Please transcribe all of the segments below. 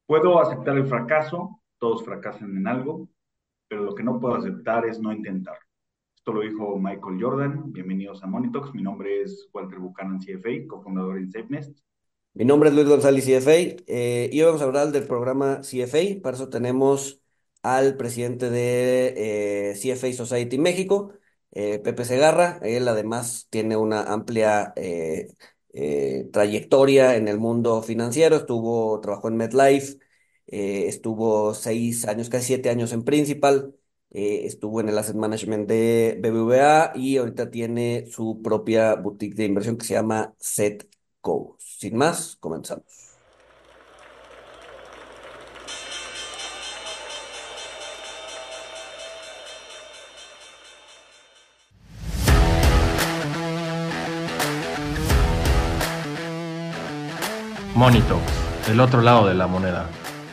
Puedo aceptar el fracaso, todos fracasan en algo, pero lo que no puedo aceptar es no intentar. Esto lo dijo Michael Jordan. Bienvenidos a Monitox. Mi nombre es Walter Buchanan, CFA, cofundador en SafeNest. Mi nombre es Luis González, CFA, y hoy vamos a hablar del programa CFA. Para eso tenemos al presidente de CFA Society México, Pepe Segarra. Él además tiene una amplia trayectoria en el mundo financiero. Trabajó en MetLife, estuvo 6 años, casi 7 años en Principal, estuvo en el Asset Management de BBVA y ahorita tiene su propia boutique de inversión que se llama Setco. Sin más, comenzamos. Monitox, el otro lado de la moneda.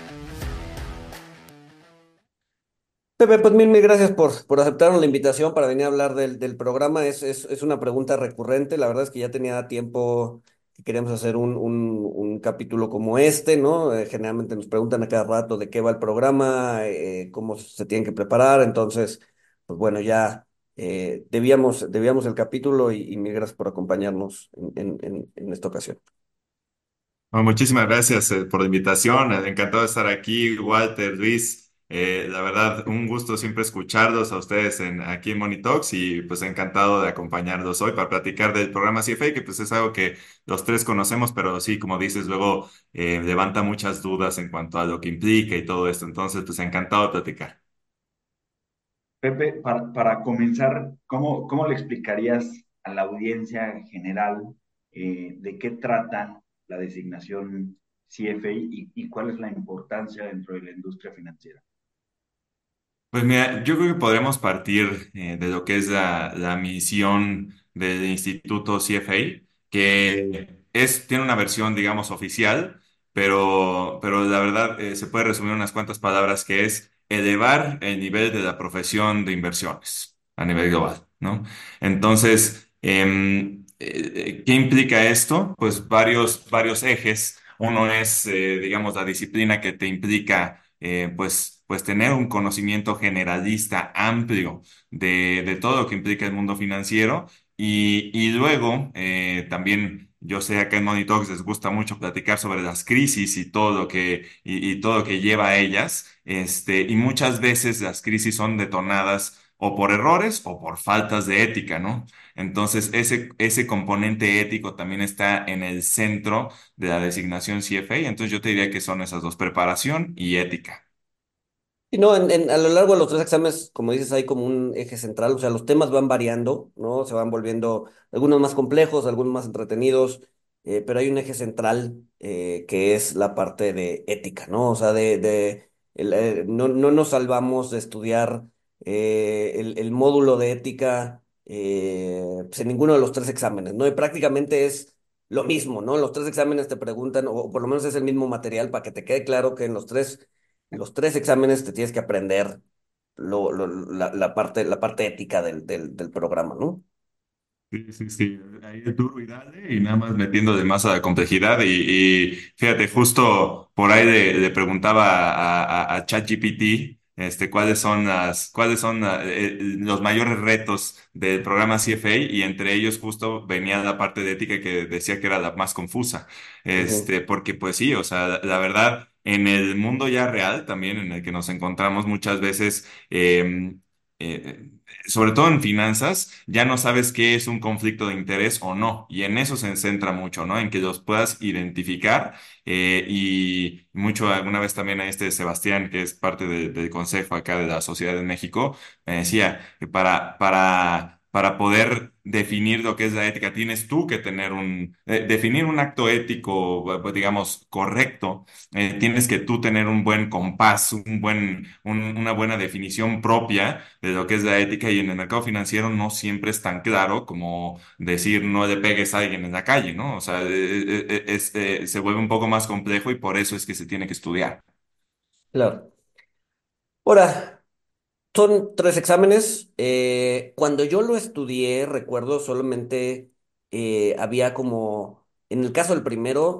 Pepe, pues mil gracias por aceptar la invitación para venir a hablar del programa. Es una pregunta recurrente. La verdad es que ya tenía tiempo que queríamos hacer un capítulo como este, ¿no? Generalmente nos preguntan a cada rato de qué va el programa, cómo se tienen que preparar. Entonces, pues bueno, ya debíamos el capítulo y mil gracias por acompañarnos en esta ocasión. Bueno, muchísimas gracias por la invitación. Encantado de estar aquí, Walter, Luis. La verdad, un gusto siempre escucharlos a ustedes aquí en Monitox y pues encantado de acompañarlos hoy para platicar del programa CFA, que pues es algo que los tres conocemos, pero sí, como dices, luego levanta muchas dudas en cuanto a lo que implica y todo esto. Entonces, pues encantado de platicar. Pepe, para comenzar, ¿cómo le explicarías a la audiencia en general de qué trata la designación CFA y cuál es la importancia dentro de la industria financiera? Pues mira, yo creo que podremos partir de lo que es la misión del Instituto CFA, tiene una versión, digamos, oficial, pero la verdad se puede resumir en unas cuantas palabras que es elevar el nivel de la profesión de inversiones a nivel global, ¿no? Entonces, ¿qué implica esto? Pues varios ejes. Uno es, digamos, la disciplina que te implica pues tener un conocimiento generalista amplio de todo lo que implica el mundo financiero y luego también yo sé acá en Monitox les gusta mucho platicar sobre las crisis y todo y todo lo que lleva a ellas, y muchas veces las crisis son detonadas o por errores o por faltas de ética, ¿no? Entonces, ese componente ético también está en el centro de la designación CFA. Entonces, yo te diría que son esas dos, preparación y ética. Y no, a lo largo de los tres exámenes, como dices, hay como un eje central, o sea, los temas van variando, ¿no? Se van volviendo algunos más complejos, algunos más entretenidos, pero hay un eje central que es la parte de ética, ¿no? O sea, no nos salvamos de estudiar el módulo de ética pues en ninguno de los tres exámenes, ¿no? Y prácticamente es lo mismo, ¿no? En los tres exámenes te preguntan, o por lo menos es el mismo material para que te quede claro que en los tres exámenes te tienes que aprender la parte ética del programa, ¿no? Sí, sí, sí, ahí es duro y dale, y nada más metiendo de más a la complejidad. Y fíjate, justo por ahí le preguntaba a ChatGPT, cuáles son los mayores retos del programa CFA, y entre ellos justo venía la parte de ética que decía que era la más confusa. Ujú. Porque pues sí, o sea, la verdad, en el mundo ya real también en el que nos encontramos muchas veces, eh, sobre todo en finanzas, ya no sabes qué es un conflicto de interés o no. Y en eso se centra mucho, ¿no? En que los puedas identificar. Y mucho, alguna vez también a este Sebastián, que es parte del consejo acá de la Sociedad de México, me decía que para poder definir lo que es la ética, tienes tú que definir un acto ético, pues, digamos, correcto. Tienes que tú tener un buen compás, una buena definición propia de lo que es la ética, y en el mercado financiero no siempre es tan claro como decir no le pegues a alguien en la calle, ¿no? O sea, se vuelve un poco más complejo y por eso es que se tiene que estudiar. Claro. Ahora, son tres exámenes. Cuando yo lo estudié, recuerdo solamente había como, en el caso del primero,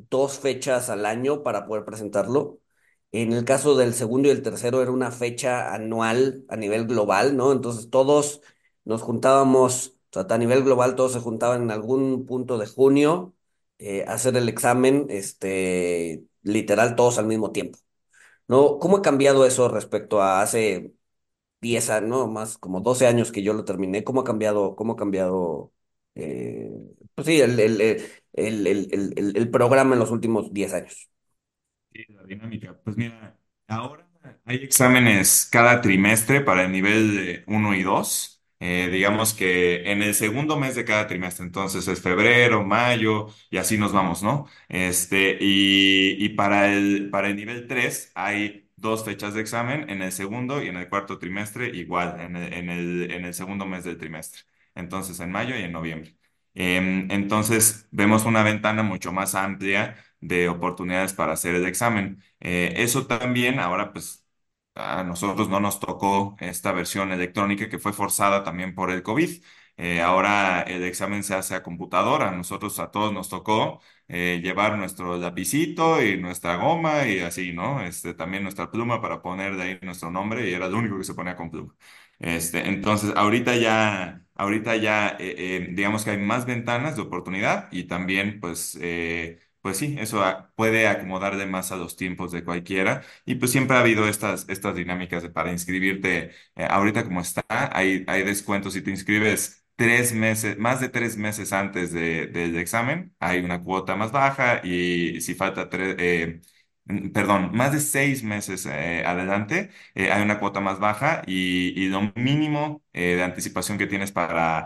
dos fechas al año para poder presentarlo. En el caso del segundo y el tercero era una fecha anual a nivel global, ¿no? Entonces todos nos juntábamos, o sea, a nivel global todos se juntaban en algún punto de junio a hacer el examen, literal todos al mismo tiempo, ¿no? ¿Cómo ha cambiado eso respecto a hace 10 años, no, más como 12 años que yo lo terminé? Cómo ha cambiado, eh, pues sí, el programa en los últimos 10 años? Sí, la dinámica. Pues mira, ahora hay exámenes cada trimestre para el nivel 1 y 2. Digamos que en el segundo mes de cada trimestre, entonces es febrero, mayo y así nos vamos, ¿no? Y para el nivel 3 hay dos fechas de examen, en el segundo y en el cuarto trimestre, igual, en el segundo mes del trimestre. Entonces en mayo y en noviembre. Entonces vemos una ventana mucho más amplia de oportunidades para hacer el examen. Eso también, ahora pues a nosotros no nos tocó esta versión electrónica que fue forzada también por el COVID. Ahora el examen se hace a computadora. Nosotros a todos nos tocó llevar nuestro lapicito y nuestra goma y así, ¿no? También nuestra pluma para poner de ahí nuestro nombre y era lo único que se ponía con pluma. Entonces, ahorita ya digamos que hay más ventanas de oportunidad y también, pues sí, eso puede acomodarle más a los tiempos de cualquiera. Y pues siempre ha habido estas dinámicas para inscribirte. Ahorita como está, hay descuentos si te inscribes 3 meses, más de 3 meses antes del examen, hay una cuota más baja y si falta perdón, más de 6 meses adelante hay una cuota más baja y lo mínimo de anticipación que tienes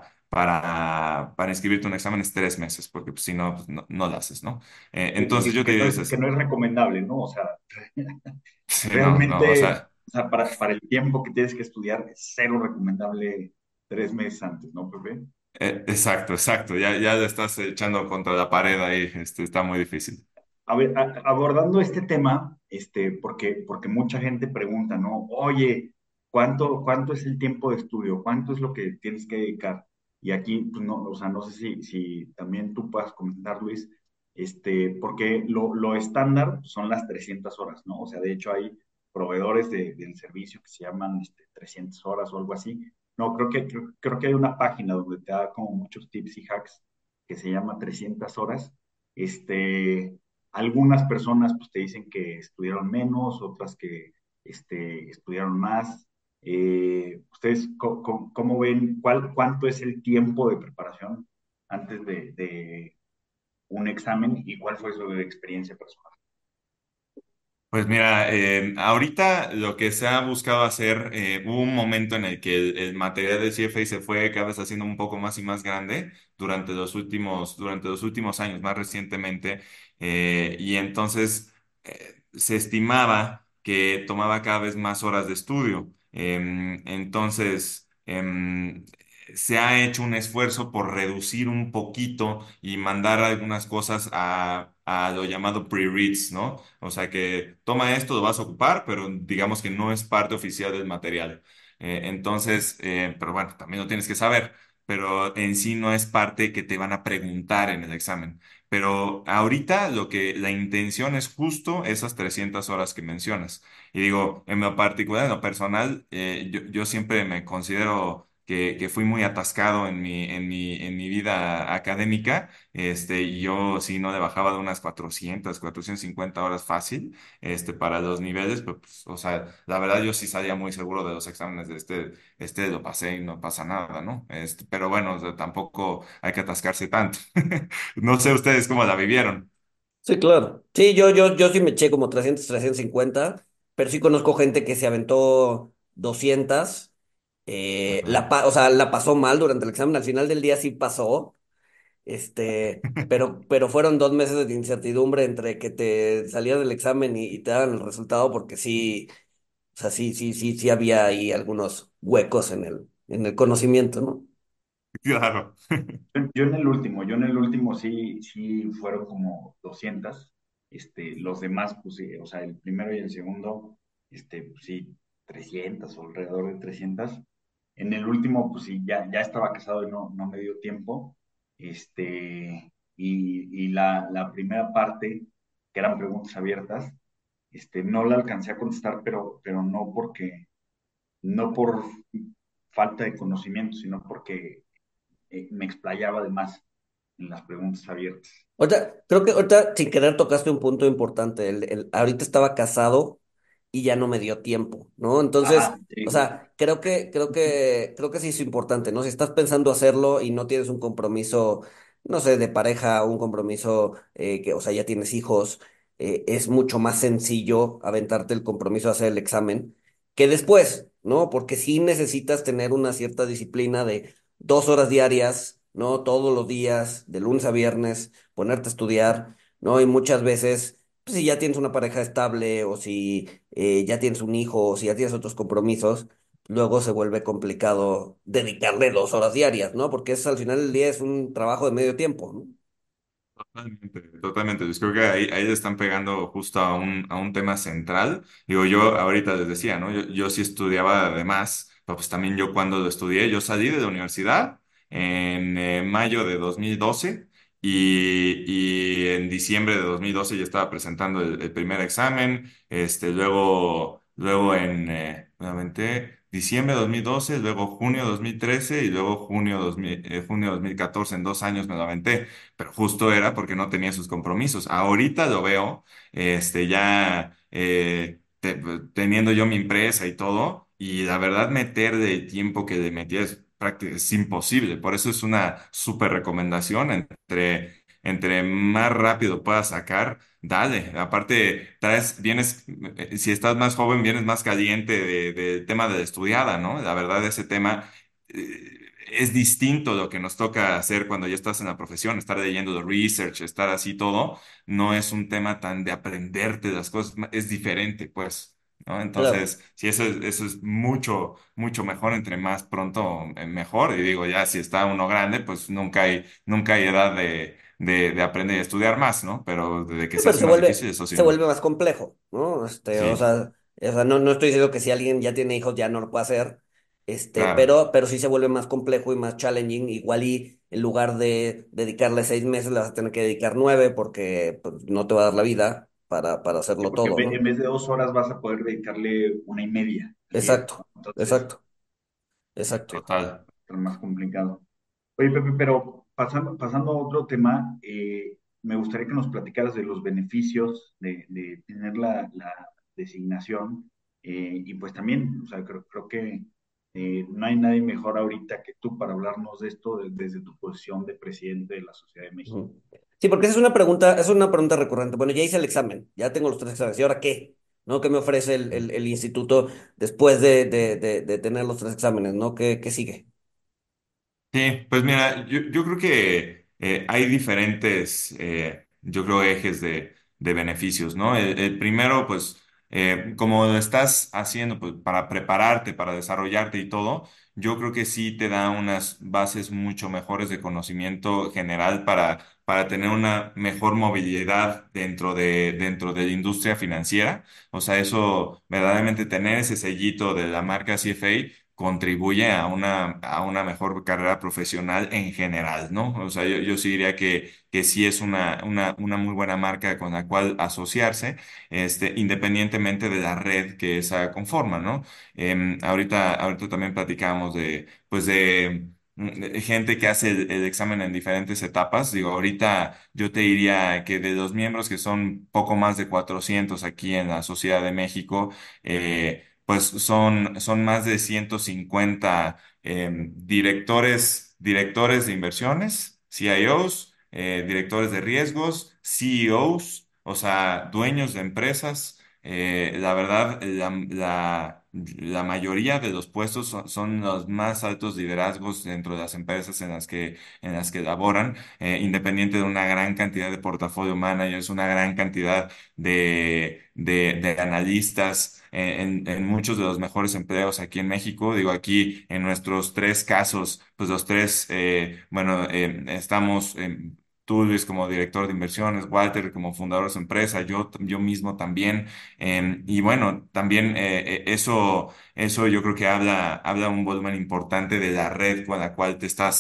para inscribirte a un examen es 3 meses, porque pues, si no, pues, no, no lo haces, ¿no? Entonces yo te diría es Que eso. no es recomendable, ¿no? O sea, Sí, no, no, o realmente, sea, o sea, para el tiempo que tienes que estudiar, es cero recomendable 3 meses antes, ¿no, Pepe? exacto, exacto. Ya le estás echando contra la pared ahí, está muy difícil. A ver, abordando este tema, porque mucha gente pregunta, ¿no? Oye, ¿cuánto es el tiempo de estudio? ¿Cuánto es lo que tienes que dedicar? Y aquí, pues no, o sea, no sé si también tú puedas comentar, Luis, porque lo estándar pues, son las 300 horas, ¿no? O sea, de hecho hay proveedores del servicio que se llaman 300 horas o algo así. No, creo que hay una página donde te da como muchos tips y hacks que se llama 300 horas. Este, Algunas personas pues, te dicen que estudiaron menos, otras que estudiaron más. ¿Ustedes cómo ven cuánto es el tiempo de preparación antes de un examen y cuál fue su experiencia personal? Pues mira, ahorita lo que se ha buscado hacer, hubo un momento en el que el material del CFA se fue cada vez haciendo un poco más y más grande durante los últimos años, más recientemente, y entonces se estimaba que tomaba cada vez más horas de estudio. Entonces, se ha hecho un esfuerzo por reducir un poquito y mandar algunas cosas a lo llamado pre-reads, ¿no? O sea que toma esto, lo vas a ocupar, pero digamos que no es parte oficial del material. Pero bueno, también lo tienes que saber, pero en sí no es parte que te van a preguntar en el examen. Pero ahorita la intención es justo esas 300 horas que mencionas. Y digo, en lo particular, en lo personal, yo siempre me considero que fui muy atascado en mi vida académica. Y yo sí no le bajaba de unas 450 horas fácil, para los niveles, pero, pues, o sea, la verdad yo sí salía muy seguro de los exámenes lo pasé y no pasa nada, ¿no? Pero bueno, o sea, tampoco hay que atascarse tanto. No sé ustedes cómo la vivieron. Sí, claro. Sí, yo sí me eché como 350, pero sí conozco gente que se aventó 200. Ajá. O sea, la pasó mal durante el examen. Al final del día sí pasó. Pero fueron 2 meses de incertidumbre entre que te salías del examen y te daban el resultado, porque sí, o sea, sí había ahí algunos huecos en el conocimiento, ¿no? Claro. Yo en el último sí fueron como 200. Los demás, pues sí, o sea, el primero y el segundo, pues sí, 300 o alrededor de 300. En el último, pues sí, ya estaba casado y no me dio tiempo. Este, y la primera parte, que eran preguntas abiertas, no la alcancé a contestar, pero no no por falta de conocimiento, sino porque me explayaba de más en las preguntas abiertas. Ahorita, creo que ahorita sin querer tocaste un punto importante. Ahorita estaba casado y ya no me dio tiempo, ¿no? Entonces, Ajá, o sí, justo. sea, creo que sí es importante, ¿no? Si estás pensando hacerlo y no tienes un compromiso, no sé, de pareja, un compromiso o sea, ya tienes hijos, es mucho más sencillo aventarte el compromiso de hacer el examen que después, ¿no? Porque sí necesitas tener una cierta disciplina de 2 horas diarias, ¿no? Todos los días, de lunes a viernes ponerte a estudiar, ¿no? Y muchas veces, pues, si ya tienes una pareja estable o si ya tienes un hijo o si ya tienes otros compromisos, luego se vuelve complicado dedicarle 2 horas diarias, ¿no? Porque al final del día es un trabajo de medio tiempo, ¿no? Totalmente, totalmente. Yo creo que ahí le están pegando justo a un tema central. Digo, yo ahorita les decía, ¿no? Yo sí estudiaba además, pero pues también yo cuando lo estudié, yo salí de la universidad en mayo de 2012 y en diciembre de 2012 ya estaba presentando el primer examen, luego nuevamente diciembre de 2012, luego junio de 2013 y luego junio de 2014, en 2 años me lo aventé, pero justo era porque no tenía sus compromisos. Ahorita lo veo, ya teniendo yo mi empresa y todo, y la verdad meter el tiempo que le metía es imposible. Por eso es una súper recomendación. Entre más rápido puedas sacar, dale. Aparte, si estás más joven, vienes más caliente del tema de la estudiada, ¿no? La verdad, ese tema es distinto lo que nos toca hacer cuando ya estás en la profesión, estar leyendo de research, estar así todo, no es un tema tan de aprenderte las cosas, es diferente, pues, ¿no? Claro. Entonces, sí, eso es mucho, mucho mejor, entre más pronto, mejor. Y digo, ya si está uno grande, pues nunca hay edad de aprender y estudiar más, ¿no? Pero de que Sí, se pero hace más difícil, eso sí, se no. vuelve más complejo, ¿no? Sí, O sea, no estoy diciendo que si alguien ya tiene hijos ya no lo puede hacer, claro. pero sí se vuelve más complejo y más challenging. Igual y en lugar de dedicarle 6 meses, le vas a tener que dedicar 9 porque pues, no te va a dar la vida para Sí, hacerlo porque todo, ¿no? en vez de 2 horas vas a poder dedicarle una y media al día, ¿no? Exacto, Entonces, exacto, exacto. Total. es más complicado. Oye, Pepe, pero pasando a otro tema, me gustaría que nos platicaras de los beneficios de tener la designación y pues también, o sea, creo que no hay nadie mejor ahorita que tú para hablarnos de esto desde tu posición de presidente de la Sociedad de México. Ujú. Sí, porque es una pregunta recurrente. Bueno, ya hice el examen, ya tengo los 3 exámenes, ¿y ahora qué? ¿No? ¿Qué me ofrece el instituto después de tener los 3 exámenes? ¿No? ¿Qué sigue? Sí, pues mira, yo creo que hay diferentes, yo creo, ejes de beneficios, ¿no? El primero, pues, como lo estás haciendo, pues, para prepararte, para desarrollarte y todo, yo creo que sí te da unas bases mucho mejores de conocimiento general para tener una mejor movilidad dentro de la industria financiera. O sea, eso, verdaderamente tener ese sellito de la marca CFA contribuye a una mejor carrera profesional en general, ¿no? O sea, yo sí diría que sí es una muy buena marca con la cual asociarse, independientemente de la red que esa conforma, ¿no? Ahorita también platicábamos pues de gente que hace el examen en diferentes etapas. Digo, ahorita yo te diría que de los miembros, que son poco más de 400 aquí en la Sociedad de México, pues son más de 150 directores de inversiones, CIOs, directores de riesgos, CEOs, o sea, dueños de empresas. La verdad, la mayoría de los puestos son los más altos liderazgos dentro de las empresas en las que laboran, independiente de una gran cantidad de portafolio managers, una gran cantidad de analistas en muchos de los mejores empleos aquí en México. Digo, aquí en nuestros tres casos, pues los tres, bueno, estamos, tú, Luis, como director de inversiones, Walter como fundador de su empresa, yo mismo también. Y bueno, también eso yo creo que habla un volumen importante de la red con la cual te estás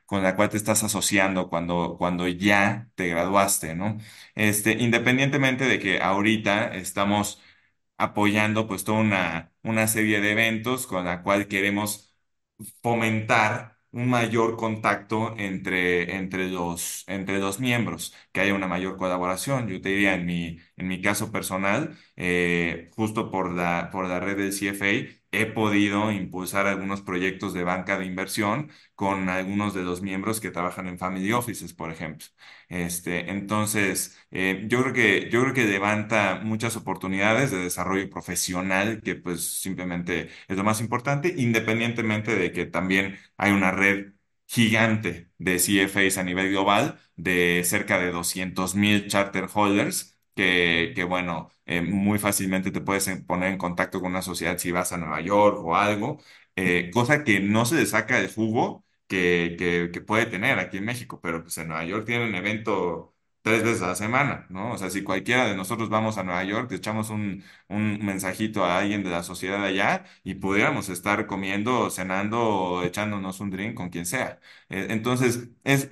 con la cual te estás asociando cuando ya te graduaste, ¿no? Independientemente de que ahorita estamos apoyando pues toda una serie de eventos con la cual queremos fomentar un mayor contacto entre los miembros, que haya una mayor colaboración. Yo te diría, en mi caso personal, justo por la red del CFA, he podido impulsar algunos proyectos de banca de inversión con algunos de los miembros que trabajan en family offices, por ejemplo. Entonces, yo creo que levanta muchas oportunidades de desarrollo profesional, que pues simplemente es lo más importante, independientemente de que también hay una red gigante de CFAs a nivel global, de cerca de 200,000 charter holders, que bueno, muy fácilmente te puedes poner en contacto con una sociedad si vas a Nueva York o algo, cosa que no se le saca el jugo que puede tener aquí en México, pero pues en Nueva York tienen un evento 3 veces a la semana, ¿no? O sea, si cualquiera de nosotros vamos a Nueva York, le echamos un mensajito a alguien de la sociedad allá y pudiéramos estar comiendo, cenando o echándonos un drink con quien sea. Entonces,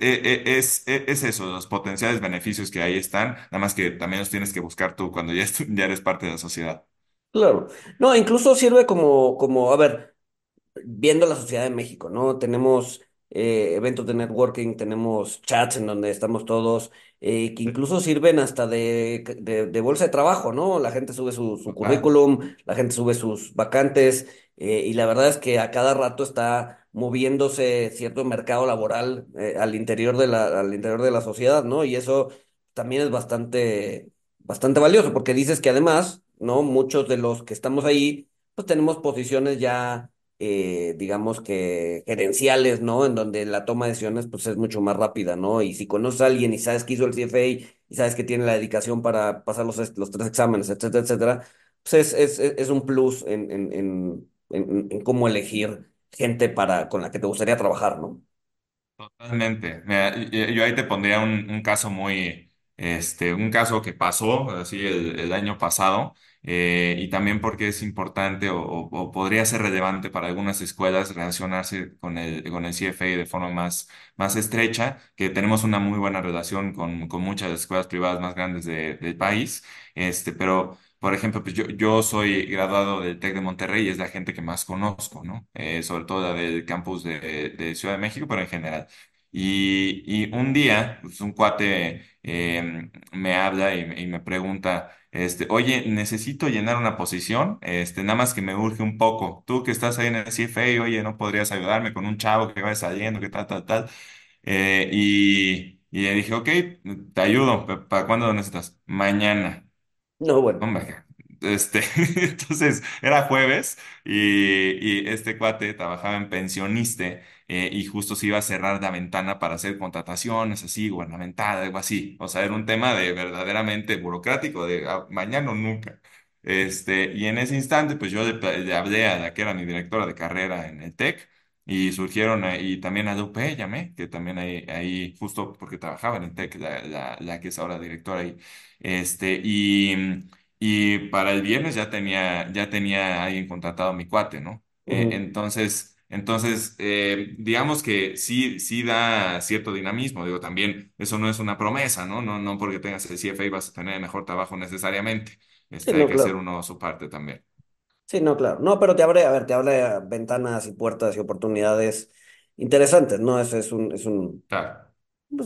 es eso, los potenciales beneficios que ahí están, nada más que también los tienes que buscar tú cuando ya eres parte de la sociedad. Claro. No, incluso sirve a ver, viendo la sociedad de México, ¿no? Tenemos eventos de networking, tenemos chats en donde estamos todos, que incluso sirven hasta de bolsa de trabajo, ¿no? La gente sube su Total. currículum, la gente sube sus vacantes, y la verdad es que a cada rato está moviéndose cierto mercado laboral al interior de la sociedad, ¿no? Y eso también es bastante valioso, porque dices que además, ¿no? Muchos de los que estamos ahí, pues tenemos posiciones ya digamos que gerenciales, ¿no? En donde la toma de decisiones pues es mucho más rápida, ¿no? Y si conoces a alguien y sabes que hizo el CFA y sabes que tiene la dedicación para pasar los tres exámenes, etcétera, etcétera, pues es un plus en cómo elegir gente con la que te gustaría trabajar, ¿no? Totalmente. Mira, yo ahí te pondría un caso un caso que pasó así el año pasado, y también porque es importante o podría ser relevante para algunas escuelas relacionarse con el CFA de forma más estrecha, que tenemos una muy buena relación con muchas escuelas privadas más grandes del país, pero... Por ejemplo, pues yo soy graduado del TEC de Monterrey y es la gente que más conozco, ¿no? Sobre todo la del campus de Ciudad de México, pero en general. Y un día, pues un cuate me habla y me pregunta, oye, necesito llenar una posición, nada más que me urge un poco. Tú que estás ahí en el CFA, oye, ¿no podrías ayudarme con un chavo que va saliendo, que tal, tal, tal? Y le dije, ok, te ayudo. ¿Para cuándo lo necesitas? Mañana. No, bueno. Hombre, entonces era jueves y este cuate trabajaba en pensioniste, y justo se iba a cerrar la ventana para hacer contrataciones así, gubernamental, algo así. O sea, era un tema de verdaderamente burocrático, de mañana o nunca. Y en ese instante, pues yo le hablé a la que era mi directora de carrera en el TEC y surgieron ahí también a la UP, llamé, que también ahí justo porque trabajaba en el TEC, la que es ahora directora ahí. Este, y. Y para el viernes ya tenía alguien contratado a mi cuate, ¿no? Ujú. Entonces, digamos que sí, sí da cierto dinamismo. Digo, también eso no es una promesa, ¿no? No porque tengas el CFA vas a tener mejor trabajo necesariamente. Sí, Hay no, que hacer claro. uno su parte también. Sí, no, claro. No, pero te abre ventanas y puertas y oportunidades interesantes, ¿no? Eso es un. Claro, Pues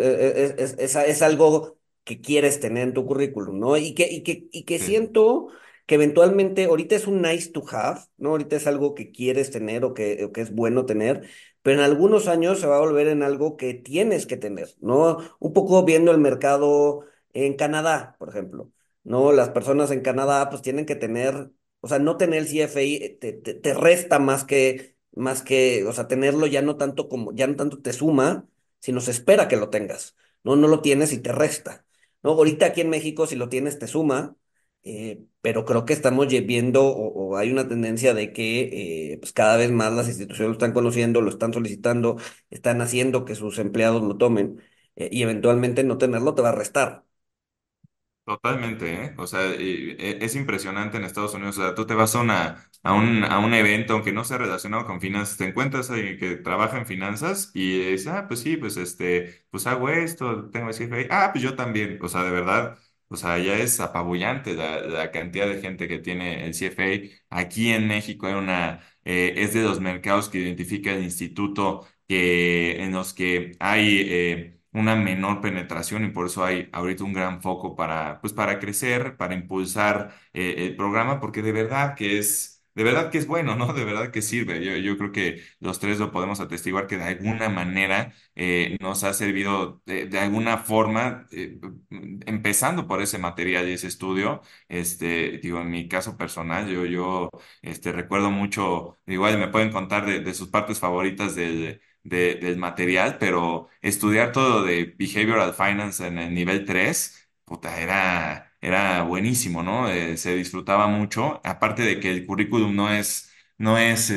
es algo que quieres tener en tu currículum, ¿no? Y que sí, siento que eventualmente, ahorita es un nice to have, ¿no? Ahorita es algo que quieres tener o que es bueno tener, pero en algunos años se va a volver en algo que tienes que tener, ¿no? Un poco viendo el mercado en Canadá, por ejemplo, ¿no? Las personas en Canadá pues tienen que tener, o sea, no tener el CFI te resta más que, o sea, tenerlo ya no tanto te suma sino se espera que lo tengas, ¿no? No lo tienes y te resta, ¿no? Ahorita aquí en México, si lo tienes, te suma, pero creo que estamos viendo o hay una tendencia de que pues cada vez más las instituciones lo están conociendo, lo están solicitando, están haciendo que sus empleados lo tomen, y eventualmente no tenerlo te va a restar. Totalmente, ¿eh? O sea, es impresionante en Estados Unidos. O sea, tú te vas a a un evento, aunque no sea relacionado con finanzas, te encuentras a alguien que trabaja en finanzas y dices, ah, pues sí, pues pues hago esto, tengo ese CFA. Ah, pues yo también. O sea, de verdad, o sea, ya es apabullante la cantidad de gente que tiene el CFA. Aquí en México es de los mercados que identifica el instituto en los que hay una menor penetración y por eso hay ahorita un gran foco pues para crecer, para impulsar el programa, porque de verdad que es bueno, ¿no? De verdad que sirve. Yo creo que los tres lo podemos atestiguar que de alguna manera nos ha servido de alguna forma, empezando por ese material y ese estudio. Digo, en mi caso personal, recuerdo mucho, igual me pueden contar de sus partes favoritas del material, pero estudiar todo de Behavioral Finance en el nivel 3 puta, era buenísimo, ¿no? Se disfrutaba mucho, aparte de que el currículum no es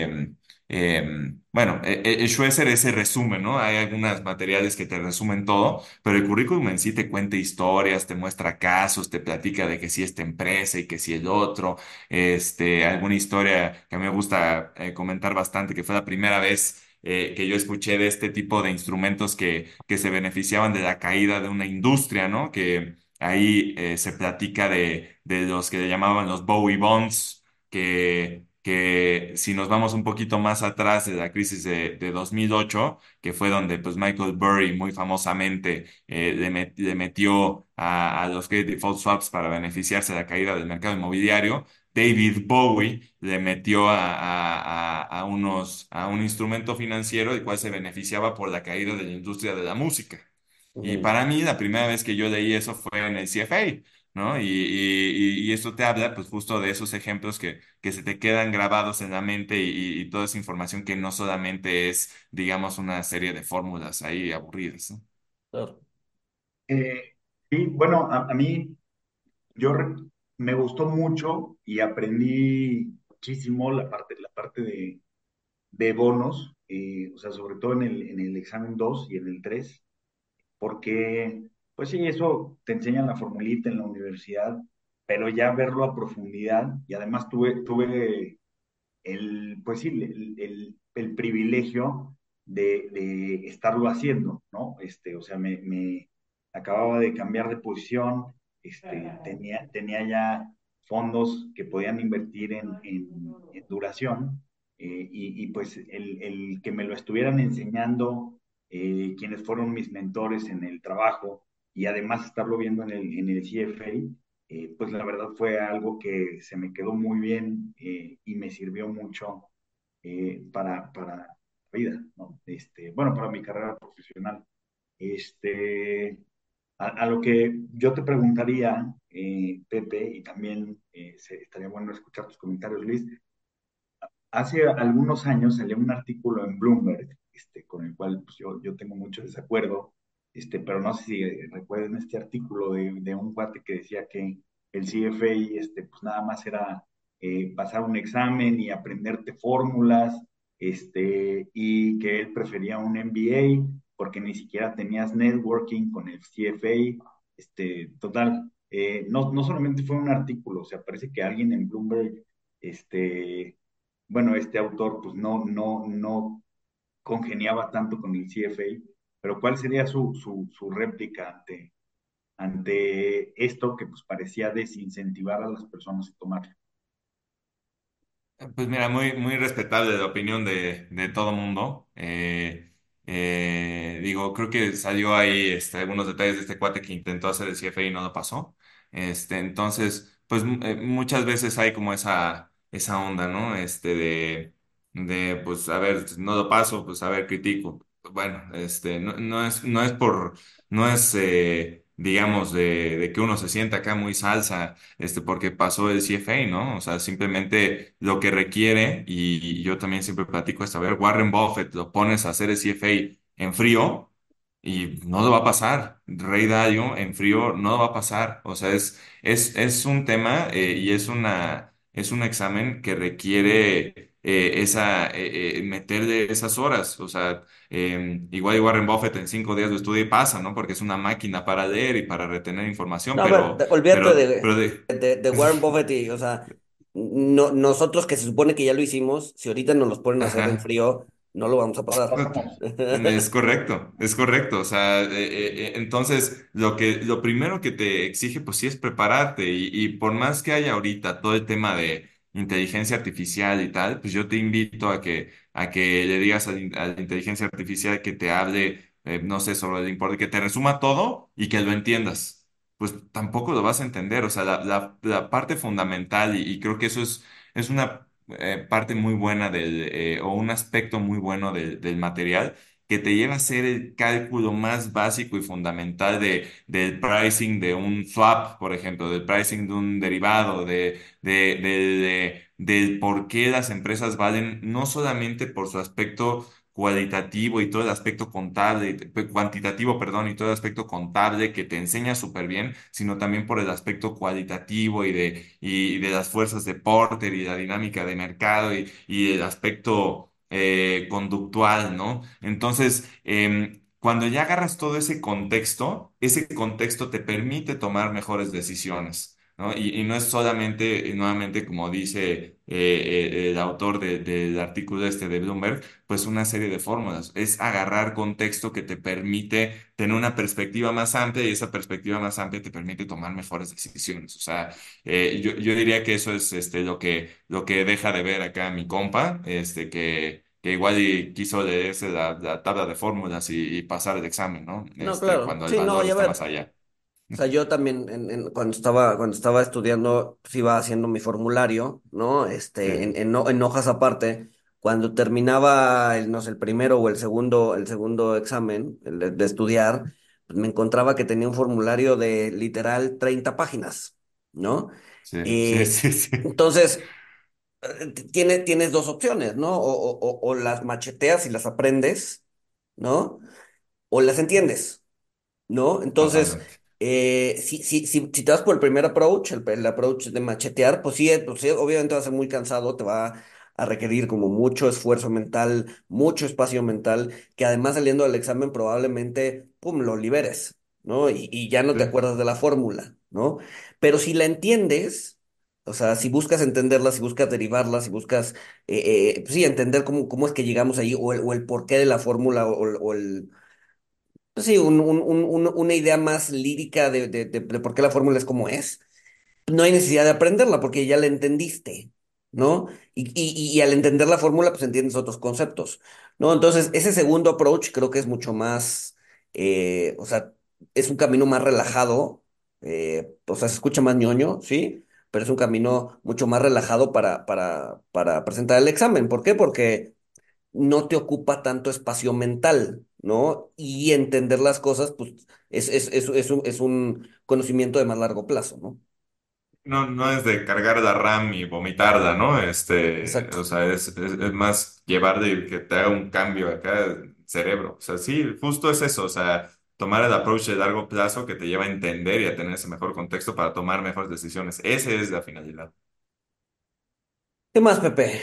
bueno, el Schweser es el resumen, ¿no? Hay algunos materiales que te resumen todo, pero el currículum en sí te cuenta historias, te muestra casos, te platica de que sí esta empresa y que sí el otro, alguna historia que a mí me gusta comentar bastante, que fue la primera vez que yo escuché de este tipo de instrumentos que se beneficiaban de la caída de una industria, ¿no? Que ahí se platica de los que le llamaban los Bowie Bonds, que si nos vamos un poquito más atrás de la crisis de 2008, que fue donde pues Michael Burry muy famosamente le metió a los credit default swaps para beneficiarse de la caída del mercado inmobiliario. David Bowie le metió a un instrumento financiero el cual se beneficiaba por la caída de la industria de la música. Y Ujú. para mí, la primera vez que yo leí eso fue en el CFA, ¿no? Y esto te habla, pues, justo de esos ejemplos que se te quedan grabados en la mente y toda esa información que no solamente es, digamos, una serie de fórmulas ahí aburridas, ¿no? Claro. Eh, sí, bueno, a mí yo re- me gustó mucho y aprendí muchísimo la parte de bonos, o sea, sobre todo en el examen 2 y en el 3 porque, pues sí, eso te enseñan la formulita en la universidad, pero ya verlo a profundidad, y además tuve pues sí, el privilegio de estarlo haciendo, ¿no? O sea, me acababa de cambiar de posición, tenía ya fondos que podían invertir en duración, pues el que me lo estuvieran enseñando, quienes fueron mis mentores en el trabajo, y además estarlo viendo en el CFA, pues la verdad fue algo que se me quedó muy bien y me sirvió mucho para la vida, ¿no? Bueno, para mi carrera profesional. Este, a lo que yo te preguntaría, Pepe, y también estaría bueno escuchar tus comentarios, Luis. Hace algunos años salió un artículo en Bloomberg, con el cual pues, yo tengo mucho desacuerdo, pero no sé si recuerden este artículo de un cuate que decía que el CFA, pues nada más era pasar un examen y aprenderte fórmulas, y que él prefería un MBA porque ni siquiera tenías networking con el CFA, total. No solamente fue un artículo, o sea, parece que alguien en Bloomberg, este, bueno, este autor pues no congeniaba tanto con el CFA, pero ¿cuál sería su réplica ante esto que pues parecía desincentivar a las personas a tomarlo? Pues mira, muy respetable la opinión de todo mundo. Digo, creo que salió ahí algunos detalles de este cuate que intentó hacer el CFA y no lo pasó. Entonces, pues muchas veces hay como esa onda, ¿no? Pues a ver, no lo paso, pues a ver, critico. Bueno, no es, digamos, de que uno se sienta acá muy salsa porque pasó el CFA, ¿no? O sea, simplemente lo que requiere, y yo también siempre platico esto, a ver, Warren Buffett, lo pones a hacer el CFA en frío y no lo va a pasar. Ray Dalio en frío no lo va a pasar. O sea, es un tema y es un examen que requiere meterle esas horas. O sea, igual y Warren Buffett en 5 días lo estudia y pasa, ¿no? Porque es una máquina para leer y para retener información, No, a ver, olvídate pero de, de Warren Buffett y, o sea, no, nosotros que se supone que ya lo hicimos, si ahorita nos los ponen a hacer en ajá. frío, no lo vamos a pasar. No, Es correcto, es correcto. O sea, entonces lo primero que te exige, pues sí, es prepararte. Y por más que haya ahorita todo el tema de inteligencia artificial y tal, pues yo te invito a que le digas a la inteligencia artificial que te hable, no sé, sobre el importe, que te resuma todo y que lo entiendas. Pues tampoco lo vas a entender. O sea, la parte fundamental, y creo que eso es una parte muy buena o un aspecto muy bueno del material que te lleva a hacer el cálculo más básico y fundamental del pricing de un swap, por ejemplo, del pricing de un derivado, del por qué las empresas valen, no solamente por su aspecto cualitativo y todo el aspecto contable, cuantitativo, perdón, y todo el aspecto contable que te enseña súper bien, sino también por el aspecto cualitativo y de las fuerzas de Porter y la dinámica de mercado y el aspecto conductual, ¿no? Entonces, cuando ya agarras todo ese contexto te permite tomar mejores decisiones. ¿No? Y no es solamente, nuevamente, como dice el autor del artículo este de Bloomberg, pues una serie de fórmulas. Es agarrar contexto que te permite tener una perspectiva más amplia y esa perspectiva más amplia te permite tomar mejores decisiones. O sea, yo diría que eso es lo que deja de ver acá mi compa, que igual y quiso leerse la tabla de fórmulas y pasar el examen, ¿no? No, claro. Cuando el Sí, no, valor y a está más ver. allá. O sea, yo también cuando estaba estudiando, pues iba haciendo mi formulario, ¿no? Sí, En hojas aparte. Cuando terminaba no sé, el primero o el segundo examen, de estudiar, pues me encontraba que tenía un formulario de literal 30 páginas, ¿no? sí, sí, Eh, sí, sí. entonces, tienes dos opciones, ¿no? O las macheteas y las aprendes, ¿no? O las entiendes. ¿No? Entonces, Totalmente. si te vas por el primer approach, el approach de machetear, pues sí, obviamente va a ser muy cansado, te va a requerir como mucho esfuerzo mental, mucho espacio mental, que además saliendo del examen probablemente, pum, lo liberes, ¿no? Y ya no te Sí. acuerdas de la fórmula, ¿no? Pero si la entiendes, o sea, si buscas entenderla, si buscas derivarla, si buscas, pues sí, entender cómo es que llegamos ahí, o el porqué de la fórmula, o pues sí, una idea más lírica de por qué la fórmula es como es. No hay necesidad de aprenderla porque ya la entendiste, ¿no? Y al entender la fórmula, pues entiendes otros conceptos, ¿no? Entonces, ese segundo approach creo que es mucho más, o sea, es un camino más relajado, o sea, se escucha más ñoño, ¿sí? Pero es un camino mucho más relajado para presentar el examen. ¿Por qué? Porque no te ocupa tanto espacio mental, ¿no? Y entender las cosas, pues, es un conocimiento de más largo plazo, ¿no? No, no es de cargar la RAM y vomitarla, ¿no? O Exacto. sea, es más llevarle y que te haga un cambio acá en cerebro. O sea, sí, justo es eso. O sea, tomar el approach de largo plazo que te lleva a entender y a tener ese mejor contexto para tomar mejores decisiones. Esa es la finalidad. ¿Qué más, Pepe?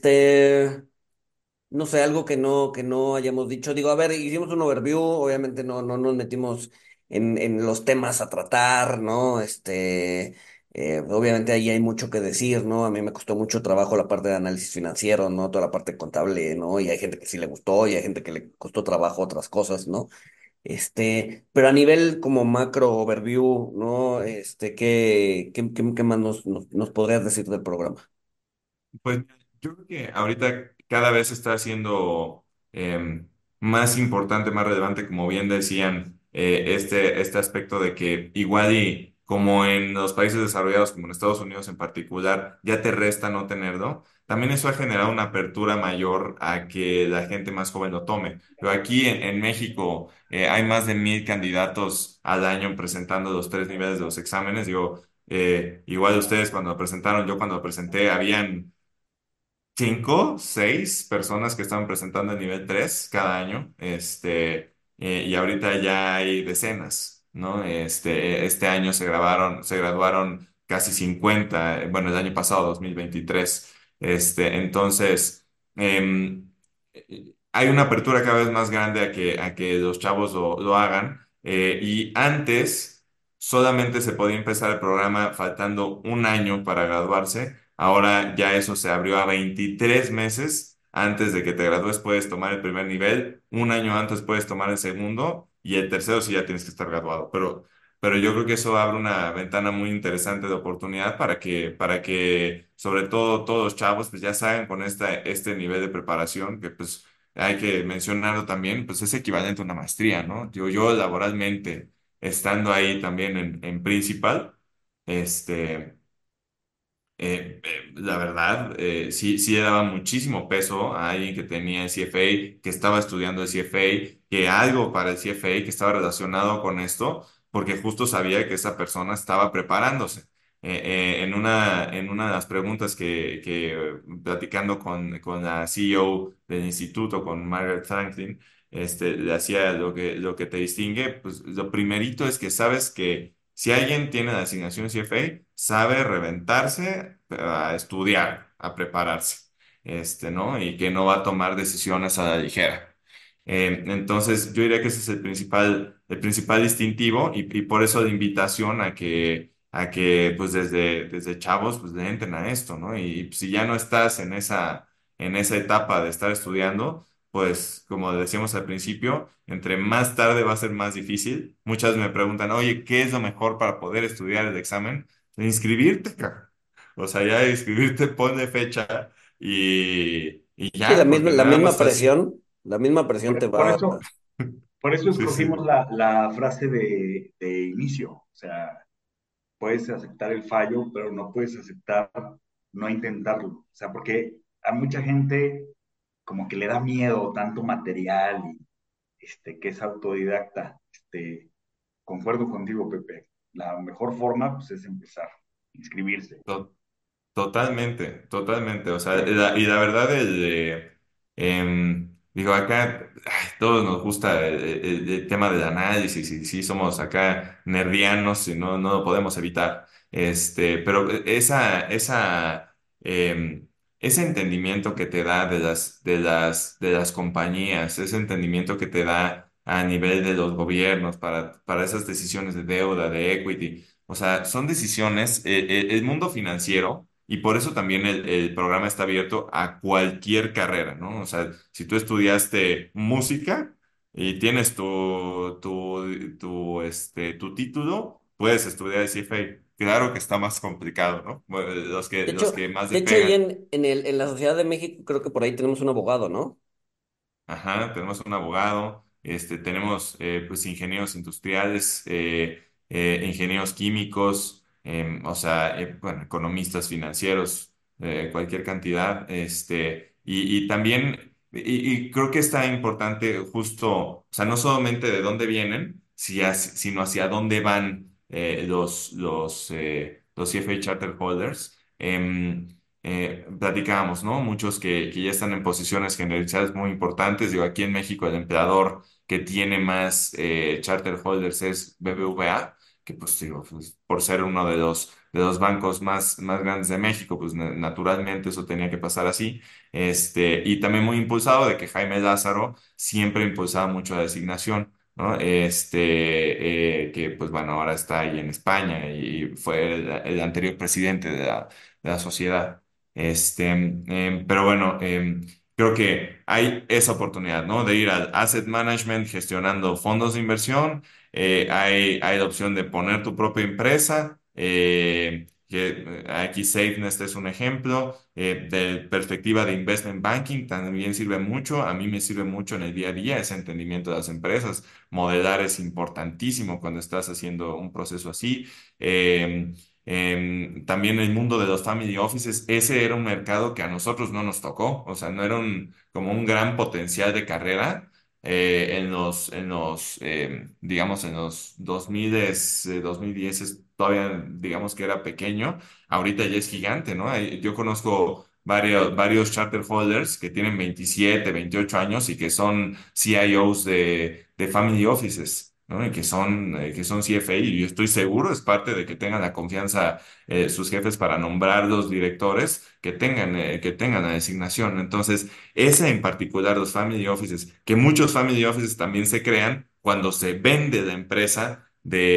No sé, algo que no hayamos dicho. Digo, a ver, hicimos un overview, obviamente no nos metimos en los temas a tratar, ¿no? Obviamente ahí hay mucho que decir, ¿no? A mí me costó mucho trabajo la parte de análisis financiero, ¿no? Toda la parte contable, ¿no? Y hay gente que sí le gustó y hay gente que le costó trabajo otras cosas, ¿no? Pero a nivel como macro overview, ¿no? ¿Qué más nos podrías decir del programa? Pues yo creo que ahorita cada vez está siendo más importante, más relevante, como bien decían, este aspecto de que igual y como en los países desarrollados, como en Estados Unidos en particular, ya te resta no tenerlo, también eso ha generado una apertura mayor a que la gente más joven lo tome. Pero aquí en México hay más de 1,000 candidatos al año presentando los 3 niveles de los exámenes. Digo, igual ustedes cuando lo presentaron, yo cuando lo presenté, habían 5, 6 personas que estaban presentando el nivel 3 cada año, y ahorita ya hay decenas, ¿no? Este año se graduaron casi 50, bueno, el año pasado, 2023. Entonces, hay una apertura cada vez más grande a que los chavos lo hagan. Y antes solamente se podía empezar el programa faltando un año para graduarse. Ahora ya eso se abrió a 23 meses. Antes de que te gradúes puedes tomar el primer nivel, un año antes puedes tomar el segundo y el tercero sí ya tienes que estar graduado. Pero yo creo que eso abre una ventana muy interesante de oportunidad para que sobre todo todos los chavos pues ya salgan con este nivel de preparación que pues hay que mencionarlo también, pues es equivalente a una maestría, ¿no? Yo laboralmente, estando ahí también en Principal, este, la verdad, sí le daba muchísimo peso a alguien que tenía el CFA, que estaba estudiando el CFA, que algo para el CFA, que estaba relacionado con esto, porque justo sabía que esa persona estaba preparándose. En una de las preguntas platicando con la CEO del instituto, con Margaret Franklin, le hacía lo que te distingue, pues lo primerito es que sabes que si alguien tiene la asignación CFA, sabe reventarse a estudiar, a prepararse, ¿no? Y que no va a tomar decisiones a la ligera. Entonces, yo diría que ese es el principal distintivo y por eso la invitación a que pues desde chavos, pues le entren a esto, ¿no? Y si ya no estás en esa etapa de estar estudiando, pues como decíamos al principio, entre más tarde va a ser más difícil. Muchas me preguntan, oye, ¿qué es lo mejor para poder estudiar el examen? Inscribirte, cara. O sea, ya inscribirte, ponle fecha y Sí, ya, porque la nada más estás... la misma presión te Por va. eso, por eso Sí, escogimos sí, la frase de inicio. O sea, puedes aceptar el fallo, pero no puedes aceptar no intentarlo. O sea, porque a mucha gente como que le da miedo tanto material y que es autodidacta. Concuerdo contigo, Pepe. La mejor forma pues, es empezar, inscribirse. to- totalmente, totalmente. O sea, y la verdad, digo, acá todos nos gusta el tema del análisis y sí somos acá nerdianos y no lo podemos evitar. Pero em, ese entendimiento que te da de las compañías, ese entendimiento que te da a nivel de los gobiernos para esas decisiones de deuda, de equity. O sea, son decisiones, el mundo financiero, y por eso también el programa está abierto a cualquier carrera, ¿no? O sea, si tú estudiaste música y tienes tu título, puedes estudiar el CFA. Claro que está más complicado, ¿no? Bueno, los que más De le hecho, ahí pegan. en la Sociedad de México creo que por ahí tenemos un abogado, ¿no? Ajá, tenemos un abogado, tenemos pues ingenieros industriales, ingenieros químicos, o sea, bueno, economistas financieros, cualquier cantidad, y también, y creo que está importante justo, o sea, no solamente de dónde vienen, sino hacia dónde van los CFA Charter Holders. Platicábamos, ¿no? Muchos que ya están en posiciones generalizadas muy importantes. Digo, aquí en México el empleador que tiene más charter holders es BBVA, que pues digo, pues, por ser uno de los bancos más grandes de México, pues naturalmente eso tenía que pasar así. Y también muy impulsado de que Jaime Lázaro siempre impulsaba mucho la designación. ¿No? Que pues bueno, ahora está ahí en España y fue el anterior presidente de la sociedad. Pero bueno, creo que hay esa oportunidad, ¿no? De ir al asset management gestionando fondos de inversión. Hay la opción de poner tu propia empresa. Aquí SafeNest es un ejemplo. De perspectiva de investment banking, también sirve mucho. A mí me sirve mucho en el día a día ese entendimiento de las empresas. Modelar es importantísimo cuando estás haciendo un proceso así. Eh, También el mundo de los family offices, ese era un mercado que a nosotros no nos tocó, o sea, no era como un gran potencial de carrera digamos, en los 2000, 2010 todavía, digamos que era pequeño, ahorita ya es gigante, ¿no? Yo conozco varios charter holders que tienen 27, 28 años y que son CIOs de family offices. ¿no? Y que son CFA, y yo estoy seguro, es parte de que tengan la confianza sus jefes para nombrar los directores que tengan la designación. Entonces, ese en particular, los family offices, que muchos family offices también se crean cuando se vende la empresa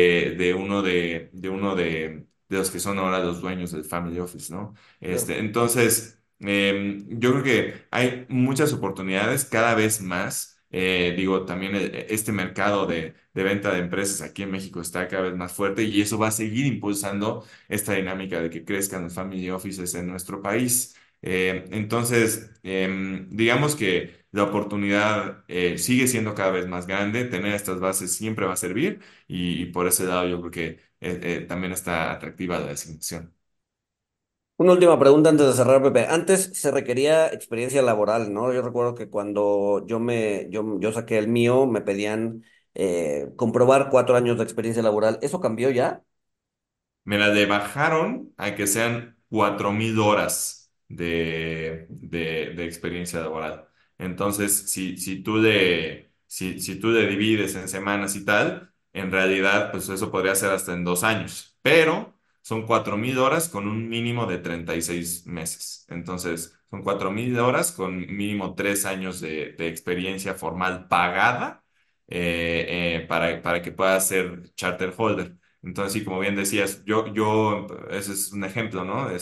de los que son ahora los dueños del family office, ¿no? Claro. Entonces, yo creo que hay muchas oportunidades cada vez más. Digo, también este mercado de venta de empresas aquí en México está cada vez más fuerte y eso va a seguir impulsando esta dinámica de que crezcan los family offices en nuestro país. Entonces, digamos que la oportunidad sigue siendo cada vez más grande, tener estas bases siempre va a servir y por ese lado yo creo que también está atractiva la designación. Una última pregunta antes de cerrar, Pepe. Antes se requería experiencia laboral, ¿no? Yo recuerdo que cuando yo saqué el mío, me pedían comprobar 4 años de experiencia laboral. ¿Eso cambió ya? Me la de bajaron a que sean 4.000 horas de experiencia laboral. Entonces, si tú le divides en semanas y tal, en realidad, pues eso podría ser hasta en 2 años. Pero son 4.000 horas con un mínimo de 36 meses. Entonces, son 4.000 horas con mínimo 3 años de experiencia formal pagada para que puedas ser charter holder. Entonces, sí, como bien decías, ese es un ejemplo, ¿no?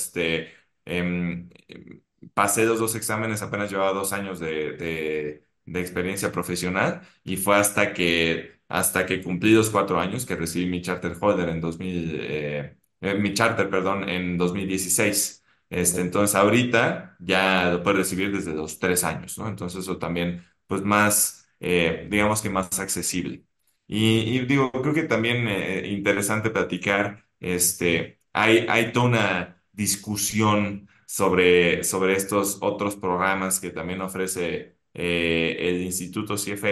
Pasé los dos exámenes, apenas llevaba 2 años de experiencia profesional y fue hasta que cumplí los 4 años que recibí mi charter holder mi charter, perdón, en 2016. Perfecto. Entonces, ahorita ya lo puedes recibir desde los 3 años, ¿no? Entonces, eso también, pues más, digamos que más accesible. Y digo, creo que también interesante platicar, hay toda una discusión sobre estos otros programas que también ofrece el Instituto CFA,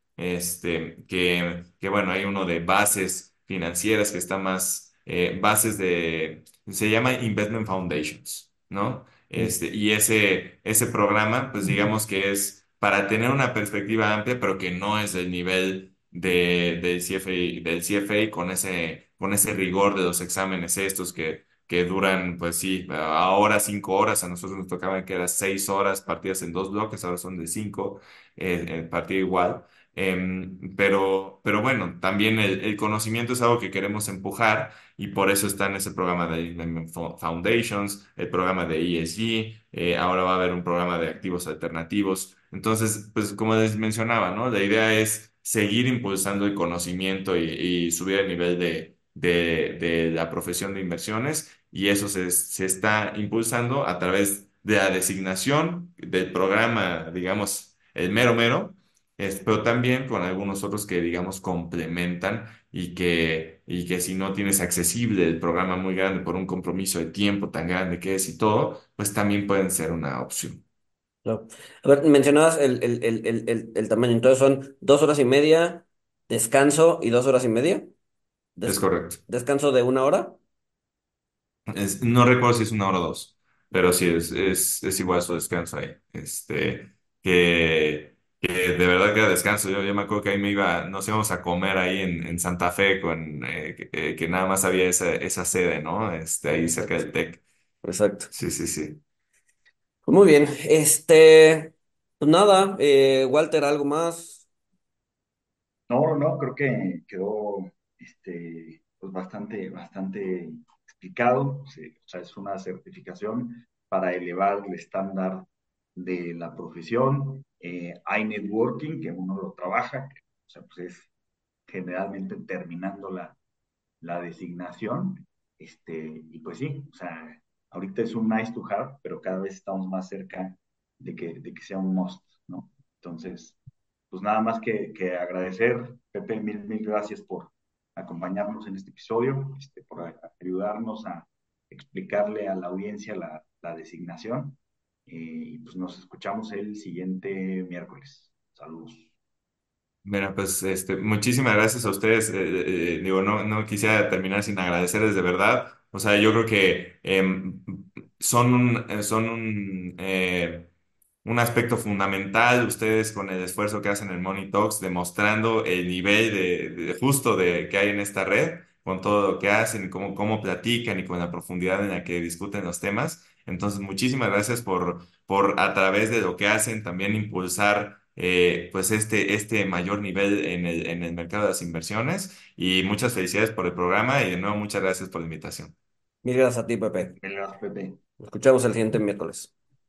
que bueno, hay uno de bases financieras que está más, se llama Investment Foundations, ¿no? Mm. Y ese programa, pues digamos que es para tener una perspectiva amplia, pero que no es del nivel del CFA con ese rigor de los exámenes estos que duran, pues sí, ahora 5 horas, a nosotros nos tocaba que eran 6 horas partidas en dos bloques, ahora son de cinco, partido igual. Pero bueno, también el conocimiento es algo que queremos empujar y por eso está en ese programa de Investment Foundations, el programa de ESG, ahora va a haber un programa de activos alternativos. Entonces, pues como les mencionaba, ¿no? La idea es seguir impulsando el conocimiento y subir el nivel de la profesión de inversiones y eso se está impulsando a través de la designación del programa, digamos, el mero mero, pero también con algunos otros que, digamos, complementan y que si no tienes accesible el programa muy grande por un compromiso de tiempo tan grande que es y todo, pues también pueden ser una opción. Claro. A ver, mencionabas el tamaño. Entonces son 2 horas y media, descanso y 2 horas y media. Es Des- correcto. descanso de 1 hora. No recuerdo si es 1 hora o dos, pero sí, es igual su descanso ahí. Que de verdad que era descanso. Yo me acuerdo que ahí nos íbamos a comer ahí en Santa Fe que nada más había esa sede, ¿no? Ahí cerca Exacto. del TEC. Exacto. Sí, sí, sí. Pues muy bien. Pues nada, Walter, ¿algo más? No, no, creo que quedó pues bastante explicado. Sí, o sea, es una certificación para elevar el estándar de la profesión. Hay networking, que uno lo trabaja, que, o sea, pues es generalmente terminando la designación. Y pues sí, o sea, ahorita es un nice to have, pero cada vez estamos más cerca de que sea un must, ¿no? Entonces, pues nada más que agradecer, Pepe, mil gracias por acompañarnos en este episodio, por ayudarnos a explicarle a la audiencia la designación. Y pues nos escuchamos el siguiente miércoles. Saludos. Bueno, pues muchísimas gracias a ustedes. Digo, no quisiera terminar sin agradecerles de verdad. O sea, yo creo que son un un aspecto fundamental, ustedes con el esfuerzo que hacen en Money Talks, demostrando el nivel justo de que hay en esta red, con todo lo que hacen y cómo platican y con la profundidad en la que discuten los temas. Entonces, muchísimas gracias por a través de lo que hacen también impulsar pues este mayor nivel en el mercado de las inversiones. Y muchas felicidades por el programa y de nuevo muchas gracias por la invitación. Mil gracias a ti, Pepe. Gracias, Pepe. Nos escuchamos el siguiente miércoles.